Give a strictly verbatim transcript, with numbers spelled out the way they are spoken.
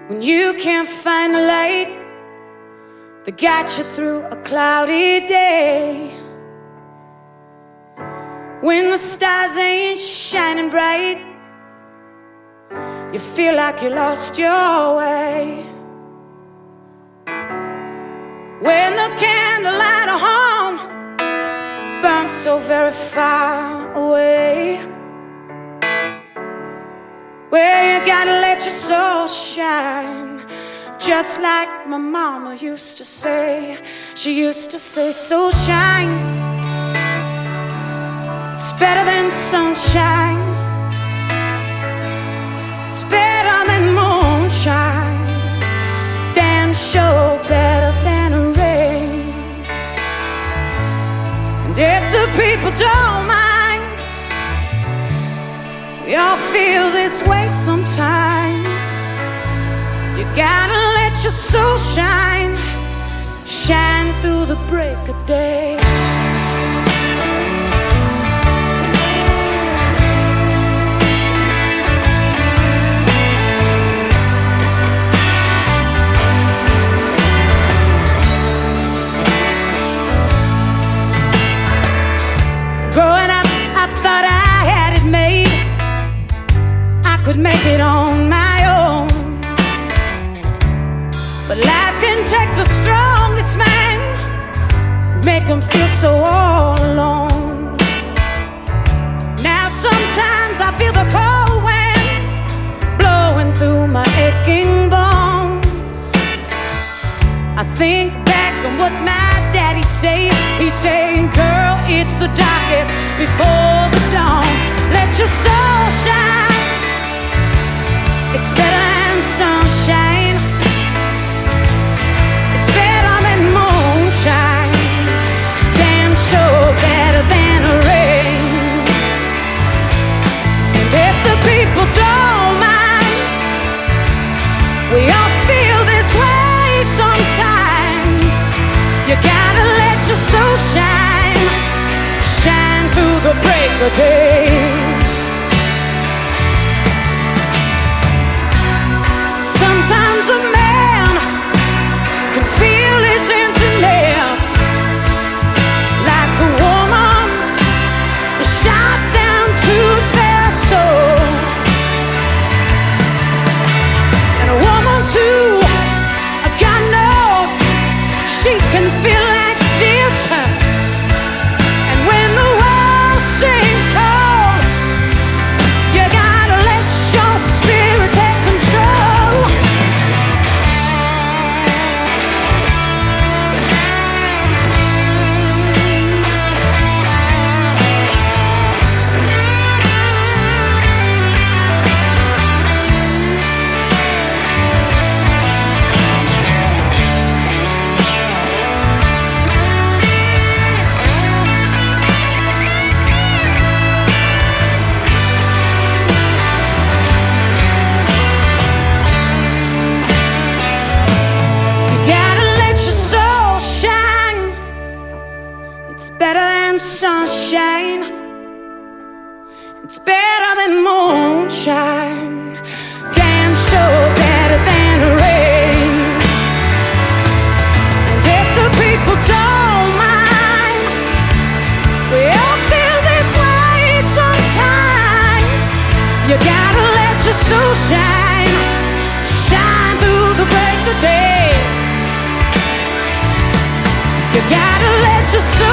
when you can't find the light that got you through a cloudy day, when the stars ain't shining bright, you feel like you lost your way, when the candlelight of home burns so very far away, where you gotta let your soul shine, just like my mama used to say. She used to say, so shine, it's better than sunshine, it's better than moonshine, damn sure better than a rain. And if the people don't mind, we all feel this way sometimes. You gotta let your soul shine, shine through the break of day. Growing up, I thought I had it made, I could make it on my own. But life can take the strongest man, make him feel so all alone. Now sometimes I feel the cold wind blowing through my aching bones. I think back on what my daddy said. He's saying, girl, it's the darkest before the dawn. Let your soul shine, it's better than sunshine, it's better than moonshine, damn sure better than a rain. And if the people don't mind, we all feel this way sometimes. You gotta let your soul shine, shine through the break of day. Sometimes a man can feel his emptiness, like a woman shot down to his very soul. And a woman too, God knows, she can feel like this. And when the world seems cold, you gotta let your spirit take control. Better than sunshine, it's better than moonshine, damn sure better than rain. And if the people don't mind, we all feel this way sometimes. You gotta let your soul shine, shine through the break of day. You gotta let your soul